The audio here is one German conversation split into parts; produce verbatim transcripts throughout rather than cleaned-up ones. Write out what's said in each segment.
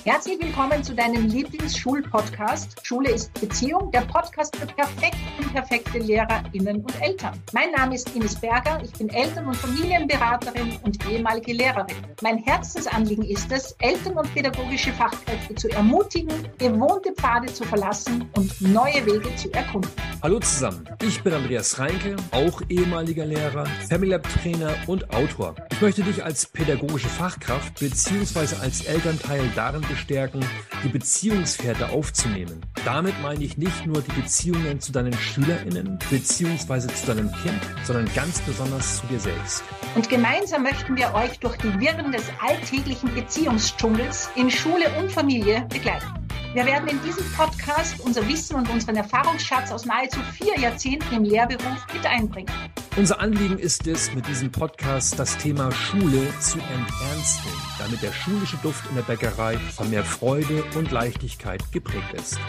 Herzlich willkommen zu deinem Lieblingsschul-Podcast. Schule ist Beziehung, der Podcast für perfekte und perfekte LehrerInnen und Eltern. Mein Name ist Ines Berger, ich bin Eltern- und Familienberaterin und ehemalige Lehrerin. Mein Herzensanliegen ist es, Eltern und pädagogische Fachkräfte zu ermutigen, gewohnte Pfade zu verlassen und neue Wege zu erkunden. Hallo zusammen, ich bin Andreas Reinke, auch ehemaliger Lehrer, Family Lab Trainer und Autor. Ich möchte dich als pädagogische Fachkraft bzw. als Elternteil darin bestärken, die Beziehungsfährte aufzunehmen. Damit meine ich nicht nur die Beziehungen zu deinen SchülerInnen bzw. zu deinem Kind, sondern ganz besonders zu dir selbst. Und gemeinsam möchten wir euch durch die Wirren des alltäglichen Beziehungsdschungels in Schule und Familie begleiten. Wir werden in diesem Podcast unser Wissen und unseren Erfahrungsschatz aus nahezu vier Jahrzehnten im Lehrberuf mit einbringen. Unser Anliegen ist es, mit diesem Podcast das Thema Schule zu enternsten, damit der schulische Duft in der Bäckerei von mehr Freude und Leichtigkeit geprägt ist.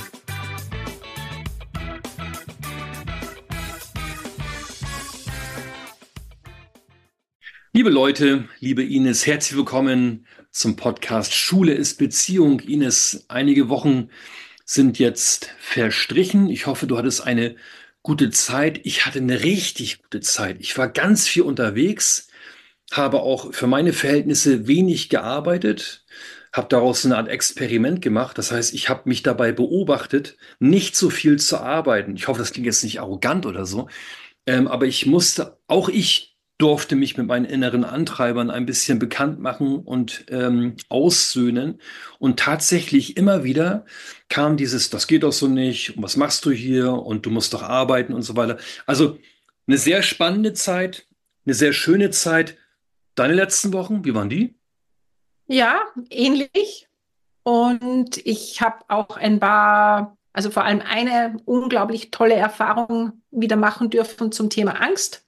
Liebe Leute, liebe Ines, herzlich willkommen zum Podcast Schule ist Beziehung. Ines, einige Wochen sind jetzt verstrichen. Ich hoffe, du hattest eine gute Zeit. Ich hatte eine richtig gute Zeit. Ich war ganz viel unterwegs, habe auch für meine Verhältnisse wenig gearbeitet, habe daraus eine Art Experiment gemacht. Das heißt, ich habe mich dabei beobachtet, nicht so viel zu arbeiten. Ich hoffe, das klingt jetzt nicht arrogant oder so, ähm, aber ich musste, auch ich durfte mich mit meinen inneren Antreibern ein bisschen bekannt machen und ähm, aussöhnen. Und tatsächlich immer wieder kam dieses, das geht doch so nicht, und was machst du hier und du musst doch arbeiten und so weiter. Also eine sehr spannende Zeit, eine sehr schöne Zeit. Deine letzten Wochen, wie waren die? Ja, ähnlich. Und ich habe auch ein paar, also vor allem eine unglaublich tolle Erfahrung wieder machen dürfen zum Thema Angst.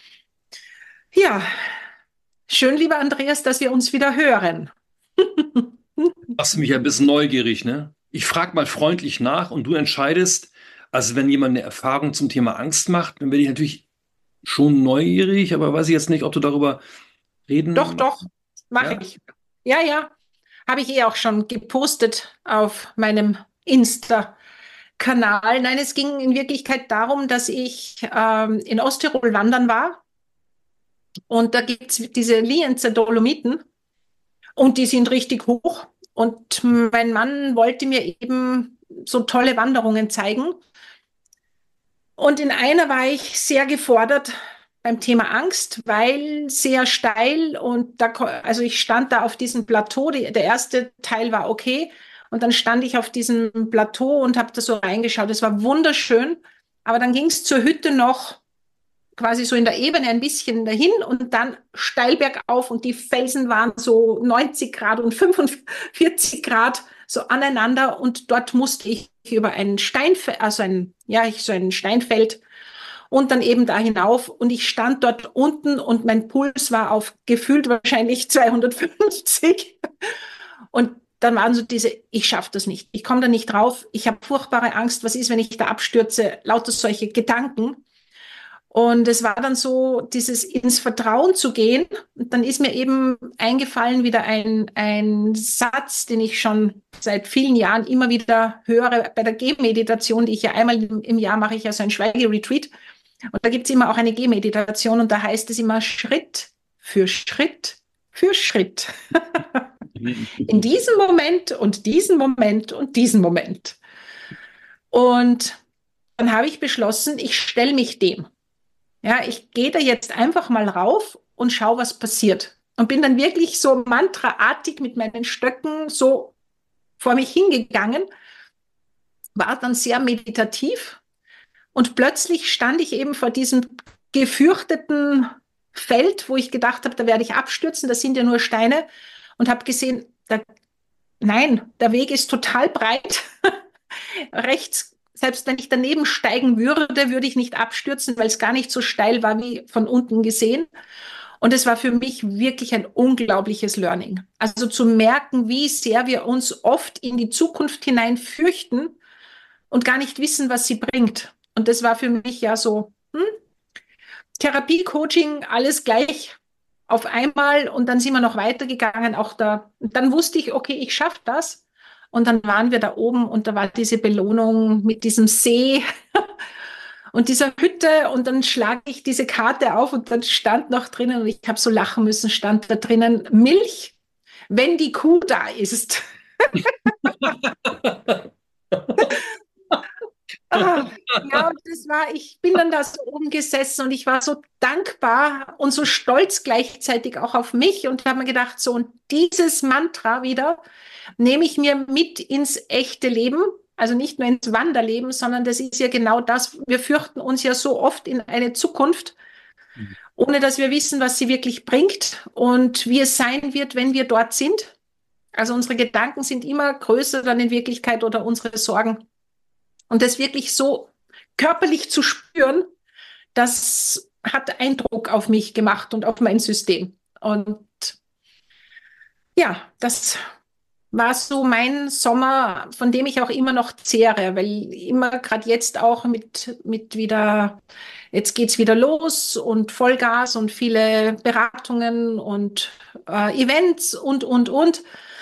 Ja, schön, lieber Andreas, dass wir uns wieder hören. Machst mich ein bisschen neugierig, ne? Ich frage mal freundlich nach und du entscheidest, also wenn jemand eine Erfahrung zum Thema Angst macht, dann werde ich natürlich schon neugierig, aber weiß ich jetzt nicht, ob du darüber reden Doch, doch, mache ja? ich. Ja, ja, habe ich eh auch schon gepostet auf meinem Insta-Kanal. Nein, es ging in Wirklichkeit darum, dass ich ähm, in Osttirol wandern war. Und da gibt es diese Lienzer Dolomiten und die sind richtig hoch. Und mein Mann wollte mir eben so tolle Wanderungen zeigen. Und in einer war ich sehr gefordert beim Thema Angst, weil sehr steil und da, also ich stand da auf diesem Plateau. Die, der erste Teil war okay und dann stand ich auf diesem Plateau und habe da so reingeschaut. Es war wunderschön, aber dann ging es zur Hütte noch quasi so in der Ebene ein bisschen dahin und dann steil bergauf und die Felsen waren so neunzig Grad und fünfundvierzig Grad so aneinander und dort musste ich über ein Steinfeld, also ein, ja, ich, so ein Steinfeld und dann eben da hinauf und ich stand dort unten und mein Puls war auf gefühlt wahrscheinlich zweihundertfünfzig und dann waren so diese, ich schaffe das nicht, ich komme da nicht drauf, ich habe furchtbare Angst, was ist, wenn ich da abstürze, lauter solche Gedanken. Und es war dann so, dieses ins Vertrauen zu gehen. Und dann ist mir eben eingefallen wieder ein, ein Satz, den ich schon seit vielen Jahren immer wieder höre bei der Gehmeditation, die ich ja einmal im, im Jahr mache, ich ja so ein Schweigeretreat. Und da gibt es immer auch eine Gehmeditation und da heißt es immer Schritt für Schritt für Schritt. In diesem Moment und diesen Moment und diesen Moment. Und dann habe ich beschlossen, ich stelle mich dem. Ja, ich gehe da jetzt einfach mal rauf und schaue, was passiert. Und bin dann wirklich so mantraartig mit meinen Stöcken so vor mich hingegangen, war dann sehr meditativ und plötzlich stand ich eben vor diesem gefürchteten Feld, wo ich gedacht habe, da werde ich abstürzen, das sind ja nur Steine und habe gesehen, da, nein, der Weg ist total breit, rechts. Selbst wenn ich daneben steigen würde, würde ich nicht abstürzen, weil es gar nicht so steil war wie von unten gesehen. Und es war für mich wirklich ein unglaubliches Learning. Also zu merken, wie sehr wir uns oft in die Zukunft hinein fürchten und gar nicht wissen, was sie bringt. Und das war für mich ja so, hm, Therapie, Coaching, alles gleich auf einmal. Und dann sind wir noch weitergegangen. Auch da, dann wusste ich, okay, ich schaffe das. Und dann waren wir da oben und da war diese Belohnung mit diesem See und dieser Hütte. Und dann schlage ich diese Karte auf und dann stand noch drinnen, und ich habe so lachen müssen, stand da drinnen Milch, wenn die Kuh da ist. Ah, ja, und das war, ich bin dann da so oben gesessen und ich war so dankbar und so stolz gleichzeitig auch auf mich und habe mir gedacht, so, und dieses Mantra wieder nehme ich mir mit ins echte Leben, also nicht nur ins Wanderleben, sondern das ist ja genau das. Wir fürchten uns ja so oft in eine Zukunft, ohne dass wir wissen, was sie wirklich bringt und wie es sein wird, wenn wir dort sind. Also unsere Gedanken sind immer größer dann in Wirklichkeit oder unsere Sorgen. Und das wirklich so körperlich zu spüren, das hat Eindruck auf mich gemacht und auf mein System. Und ja, das war so mein Sommer, von dem ich auch immer noch zehre, weil immer gerade jetzt auch mit, mit wieder, jetzt geht's wieder los und Vollgas und viele Beratungen und äh, Events und, und, und.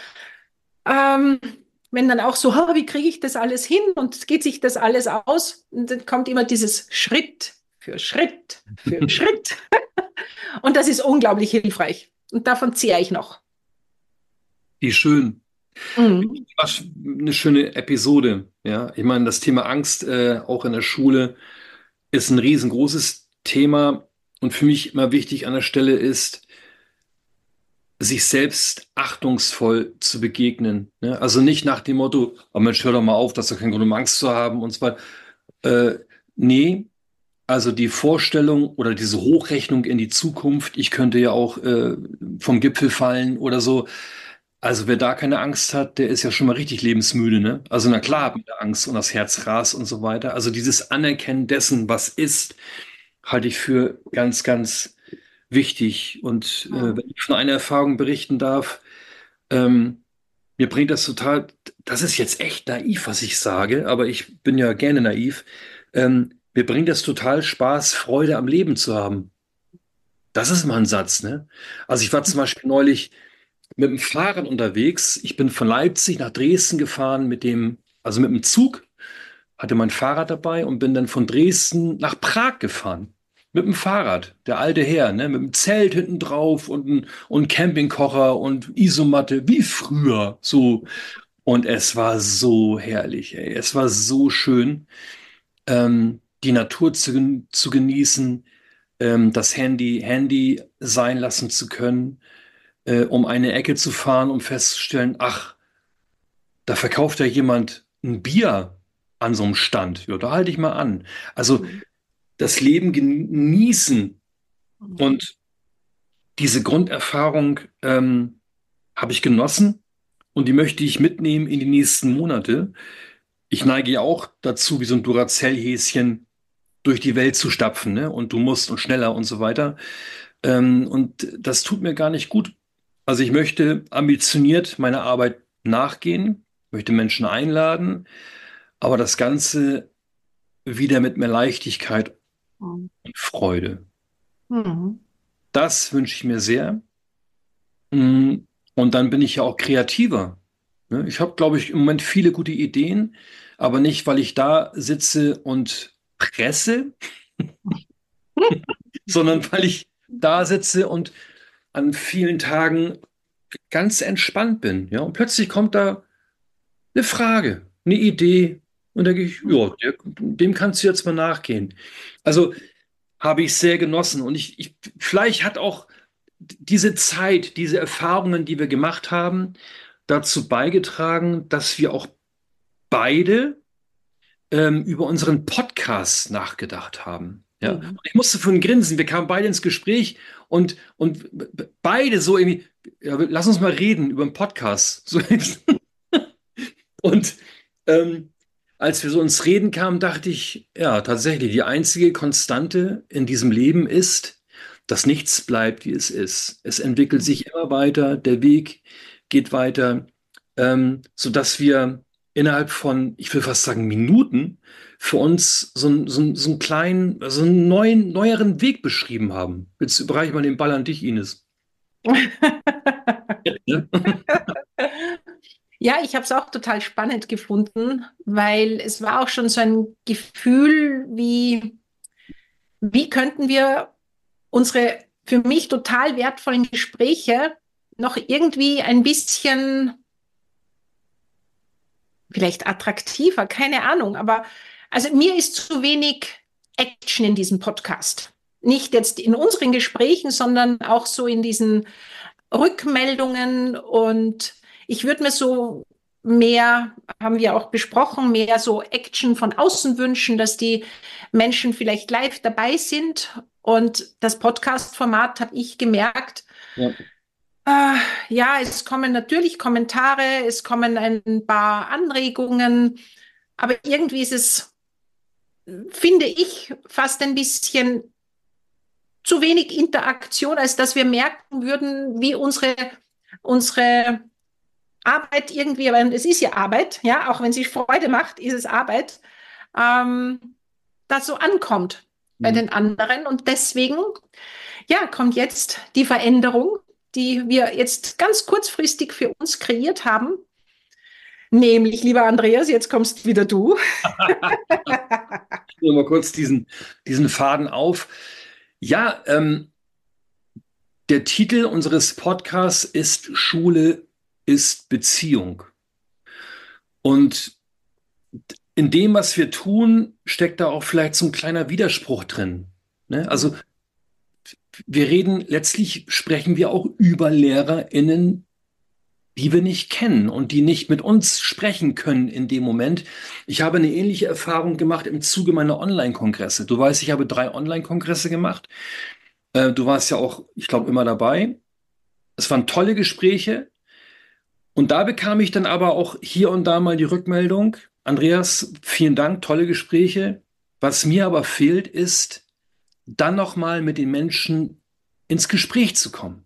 Ähm, wenn dann auch so, oh, wie kriege ich das alles hin und geht sich das alles aus? Und dann kommt immer dieses Schritt für Schritt für Schritt. Und das ist unglaublich hilfreich. Und davon zehre ich noch. Wie schön. Mhm. Was eine schöne Episode. Ja, ich meine, das Thema Angst, äh, auch in der Schule, ist ein riesengroßes Thema. Und für mich immer wichtig an der Stelle ist, sich selbst achtungsvoll zu begegnen. Ne? Also nicht nach dem Motto, oh Mensch, hör doch mal auf, das ist doch kein Grund, um Angst zu haben und so weiter. Äh, nee, also die Vorstellung oder diese Hochrechnung in die Zukunft, ich könnte ja auch äh, vom Gipfel fallen oder so. Also wer da keine Angst hat, der ist ja schon mal richtig lebensmüde, ne? Also na klar, mit der Angst und das Herz rast und so weiter. Also dieses Anerkennen dessen, was ist, halte ich für ganz, ganz wichtig. Und äh, wenn ich von einer Erfahrung berichten darf, ähm, mir bringt das total, das ist jetzt echt naiv, was ich sage, aber ich bin ja gerne naiv. Ähm, mir bringt das total Spaß, Freude am Leben zu haben. Das ist mal ein Satz, ne? Also ich war zum Beispiel neulich mit dem Fahrrad unterwegs. Ich bin von Leipzig nach Dresden gefahren mit dem, also mit dem Zug, hatte mein Fahrrad dabei und bin dann von Dresden nach Prag gefahren. Mit dem Fahrrad, der alte Herr, ne, mit dem Zelt hinten drauf und ein, und Campingkocher und Isomatte, wie früher, so. Und es war so herrlich, ey. Es war so schön, ähm, die Natur zu, gen- zu genießen, ähm, das Handy, Handy sein lassen zu können, äh, um eine Ecke zu fahren, um festzustellen, ach, da verkauft ja jemand ein Bier an so einem Stand. Ja, da halte ich mal an. Also das Leben genießen und diese Grunderfahrung ähm, habe ich genossen und die möchte ich mitnehmen in die nächsten Monate. Ich neige ja auch dazu, wie so ein Duracell-Häschen durch die Welt zu stapfen, ne? Und du musst und schneller und so weiter. Ähm, und das tut mir gar nicht gut. Also ich möchte ambitioniert meiner Arbeit nachgehen, möchte Menschen einladen, aber das Ganze wieder mit mehr Leichtigkeit Mhm. und Freude. Mhm. Das wünsche ich mir sehr. Mm, Und dann bin ich ja auch kreativer. Ne? Ich habe, glaube ich, im Moment viele gute Ideen, aber nicht, weil ich da sitze und presse, sondern weil ich da sitze und an vielen Tagen ganz entspannt bin. Ja? Und plötzlich kommt da eine Frage, eine Idee. Und da gehe ich, ja, der, dem kannst du jetzt mal nachgehen. Also habe ich sehr genossen. Und ich, ich, vielleicht hat auch diese Zeit, diese Erfahrungen, die wir gemacht haben, dazu beigetragen, dass wir auch beide ähm, über unseren Podcast nachgedacht haben. Ja, und Mhm. ich musste von grinsen. Wir kamen beide ins Gespräch und, und beide so irgendwie, ja, lass uns mal reden über einen Podcast. So, und ähm, als wir so ins Reden kamen, dachte ich, ja, tatsächlich, die einzige Konstante in diesem Leben ist, dass nichts bleibt, wie es ist. Es entwickelt sich immer weiter, der Weg geht weiter, ähm, sodass wir innerhalb von, ich will fast sagen, Minuten für uns so, einen- so, einen- so einen kleinen, so einen neuen, neueren Weg beschrieben haben. Jetzt überreiche ich mal den Ball an dich, Ines. Ja? Ja, ich habe es auch total spannend gefunden, weil es war auch schon so ein Gefühl, wie, wie könnten wir unsere für mich total wertvollen Gespräche noch irgendwie ein bisschen vielleicht attraktiver, keine Ahnung, aber also mir ist zu wenig Action in diesem Podcast. Nicht jetzt in unseren Gesprächen, sondern auch so in diesen Rückmeldungen, und ich würde mir so mehr, haben wir auch besprochen, mehr so Action von außen wünschen, dass die Menschen vielleicht live dabei sind. Und das Podcast-Format, habe ich gemerkt, Ja. äh, ja, es kommen natürlich Kommentare, es kommen ein paar Anregungen, aber irgendwie ist es, finde ich, fast ein bisschen zu wenig Interaktion, als dass wir merken würden, wie unsere, unsere Arbeit irgendwie, aber es ist ja Arbeit, ja, auch wenn sie Freude macht, ist es Arbeit, ähm, das so ankommt bei Mhm. den anderen. Und deswegen, ja, kommt jetzt die Veränderung, die wir jetzt ganz kurzfristig für uns kreiert haben. Nämlich, lieber Andreas, jetzt kommst wieder du. Ich nehme mal kurz diesen, diesen Faden auf. Ja, ähm, der Titel unseres Podcasts ist Schule ist Beziehung. Und in dem, was wir tun, steckt da auch vielleicht so ein kleiner Widerspruch drin. Ne? Also wir reden, letztlich sprechen wir auch über LehrerInnen, die wir nicht kennen und die nicht mit uns sprechen können in dem Moment. Ich habe eine ähnliche Erfahrung gemacht im Zuge meiner Online-Kongresse. Du weißt, ich habe drei Online-Kongresse gemacht. Äh, du warst ja auch, ich glaube, immer dabei. Es waren tolle Gespräche. Und da bekam ich dann aber auch hier und da mal die Rückmeldung: Andreas, vielen Dank, tolle Gespräche. Was mir aber fehlt, ist, dann noch mal mit den Menschen ins Gespräch zu kommen.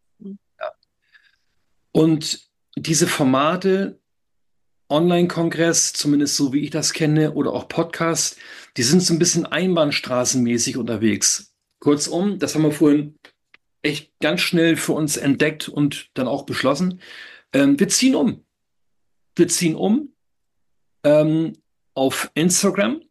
Und diese Formate, Online-Kongress, zumindest so wie ich das kenne, oder auch Podcast, die sind so ein bisschen einbahnstraßenmäßig unterwegs. Kurzum, das haben wir vorhin echt ganz schnell für uns entdeckt und dann auch beschlossen. Ähm, wir ziehen um. Wir ziehen um ähm, auf Instagram.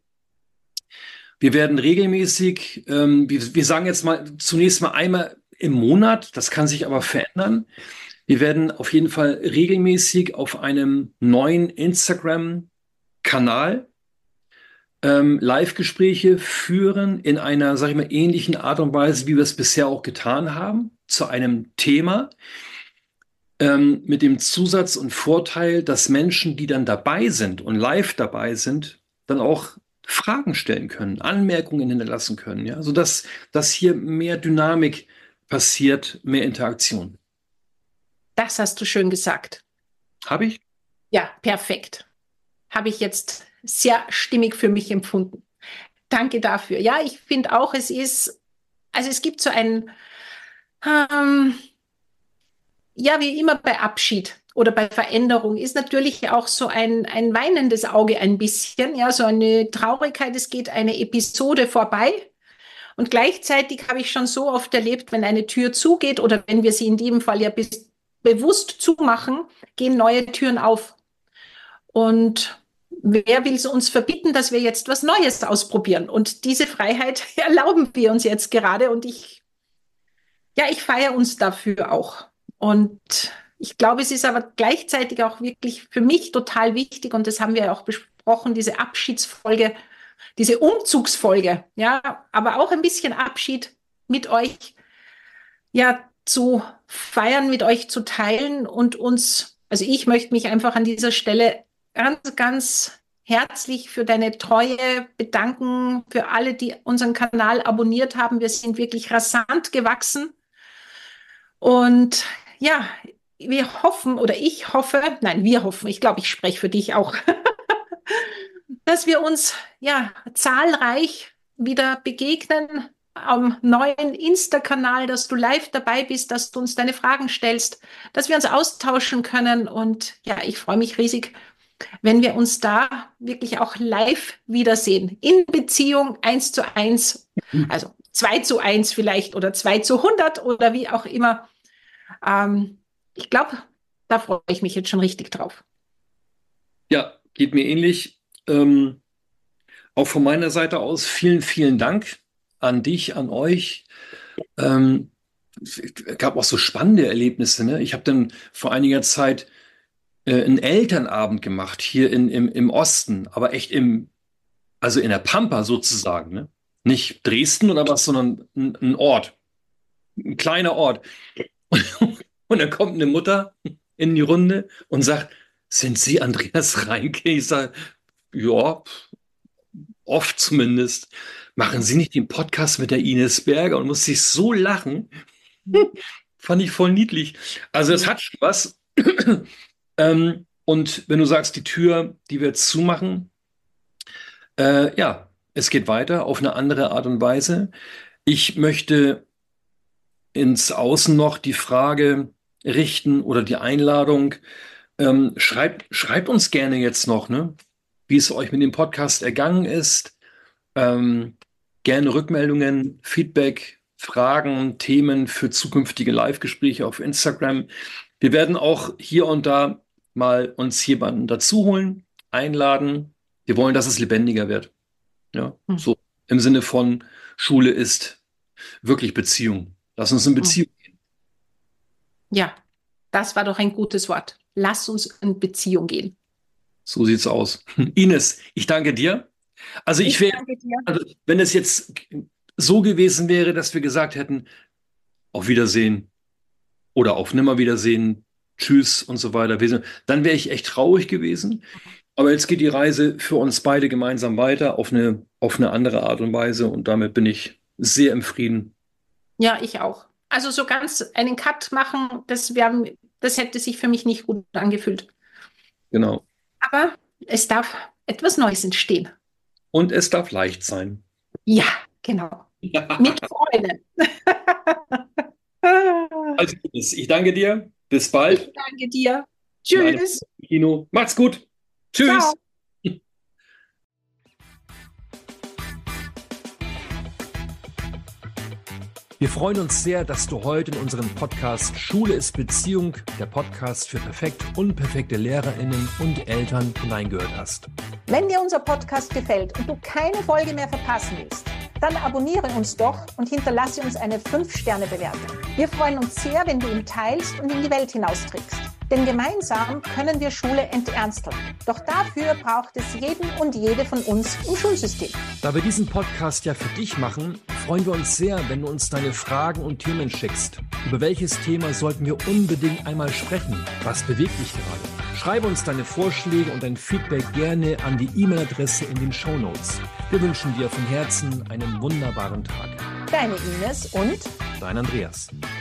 Wir werden regelmäßig, ähm, wir, wir sagen jetzt mal zunächst mal einmal im Monat, das kann sich aber verändern. Wir werden auf jeden Fall regelmäßig auf einem neuen Instagram-Kanal ähm, Live-Gespräche führen in einer, sag ich mal, ähnlichen Art und Weise, wie wir es bisher auch getan haben, zu einem Thema, ähm, mit dem Zusatz und Vorteil, dass Menschen, die dann dabei sind und live dabei sind, dann auch Fragen stellen können, Anmerkungen hinterlassen können, ja, sodass dass hier mehr Dynamik passiert, mehr Interaktion. Das hast du schön gesagt. Habe ich? Ja, perfekt. Habe ich jetzt sehr stimmig für mich empfunden. Danke dafür. Ja, ich finde auch, es ist, also es gibt so ein, ähm, ja, wie immer bei Abschied oder bei Veränderung ist natürlich auch so ein, ein weinendes Auge ein bisschen, ja, so eine Traurigkeit, es geht eine Episode vorbei. Und gleichzeitig habe ich schon so oft erlebt, wenn eine Tür zugeht oder wenn wir sie in dem Fall ja bis, bewusst zumachen, gehen neue Türen auf. Und wer will es uns verbieten, dass wir jetzt was Neues ausprobieren? Und diese Freiheit erlauben wir uns jetzt gerade. Und ich, ja, ich feiere uns dafür auch. Und ich glaube, es ist aber gleichzeitig auch wirklich für mich total wichtig, und das haben wir ja auch besprochen, diese Abschiedsfolge, diese Umzugsfolge, ja, aber auch ein bisschen Abschied mit euch, ja, zu feiern, mit euch zu teilen und uns, also ich möchte mich einfach an dieser Stelle ganz, ganz herzlich für deine Treue bedanken, für alle, die unseren Kanal abonniert haben. Wir sind wirklich rasant gewachsen. Und ja, wir hoffen, oder ich hoffe, nein, wir hoffen, ich glaube, ich spreche für dich auch, dass wir uns ja zahlreich wieder begegnen am neuen Insta-Kanal, dass du live dabei bist, dass du uns deine Fragen stellst, dass wir uns austauschen können. Und ja, ich freue mich riesig, wenn wir uns da wirklich auch live wiedersehen. In Beziehung eins zu eins, also zwei zu eins vielleicht oder zwei zu hundert oder wie auch immer. Ähm, ich glaube, da freue ich mich jetzt schon richtig drauf. Ja, geht mir ähnlich. Ähm, auch von meiner Seite aus vielen, vielen Dank an dich, an euch. Ähm, es gab auch so spannende Erlebnisse. Ne? Ich habe dann vor einiger Zeit äh, einen Elternabend gemacht, hier in, im, im Osten, aber echt im, also in der Pampa sozusagen. Ne? Nicht Dresden oder was, sondern ein, ein Ort, ein kleiner Ort. Und dann kommt eine Mutter in die Runde und sagt, sind Sie Andreas Reinke? Ich sage, ja, oft zumindest. Machen Sie nicht den Podcast mit der Ines Berger? Und musste ich so lachen. Fand ich voll niedlich. Also es hat schon was. ähm, und wenn du sagst, die Tür, die wir jetzt zumachen, äh, ja, es geht weiter auf eine andere Art und Weise. Ich möchte ins Außen noch die Frage richten oder die Einladung. Ähm, schreibt, schreibt uns gerne jetzt noch, ne, wie es euch mit dem Podcast ergangen ist. Ähm, gerne Rückmeldungen, Feedback, Fragen, Themen für zukünftige Live-Gespräche auf Instagram. Wir werden auch hier und da mal uns jemanden dazu holen, einladen. Wir wollen, dass es lebendiger wird. Ja, Hm. so im Sinne von Schule ist wirklich Beziehung. Lass uns in Beziehung gehen. Ja, das war doch ein gutes Wort. Lass uns in Beziehung gehen. So sieht's aus. Ines, ich danke dir. Also ich Ich wäre, danke dir. also wenn es jetzt so gewesen wäre, dass wir gesagt hätten, auf Wiedersehen oder auf Nimmerwiedersehen, tschüss und so weiter, wir sind- dann wäre ich echt traurig gewesen. Aber jetzt geht die Reise für uns beide gemeinsam weiter auf eine, auf eine andere Art und Weise und damit bin ich sehr im Frieden. Ja, ich auch. Also so ganz einen Cut machen, das wäre, das hätte sich für mich nicht gut angefühlt. Genau. Aber es darf etwas Neues entstehen. Und es darf leicht sein. Ja, genau. Mit Freude. Also, ich danke dir. Bis bald. Ich danke dir. In einem Tschüss. Kino. Macht's gut. Tschüss. Ciao. Wir freuen uns sehr, dass du heute in unserem Podcast Schule ist Beziehung, der Podcast für perfekt unperfekte LehrerInnen und Eltern, hineingehört hast. Wenn dir unser Podcast gefällt und du keine Folge mehr verpassen willst, dann abonniere uns doch und hinterlasse uns eine fünf Sterne Bewertung. Wir freuen uns sehr, wenn du ihn teilst und in die Welt hinausträgst. Denn gemeinsam können wir Schule enternsteln. Doch dafür braucht es jeden und jede von uns im Schulsystem. Da wir diesen Podcast ja für dich machen, freuen wir uns sehr, wenn du uns deine Fragen und Themen schickst. Über welches Thema sollten wir unbedingt einmal sprechen? Was bewegt dich gerade? Schreibe uns deine Vorschläge und dein Feedback gerne an die E-Mail-Adresse in den Shownotes. Wir wünschen dir von Herzen einen wunderbaren Tag. Deine Ines und Dein Andreas.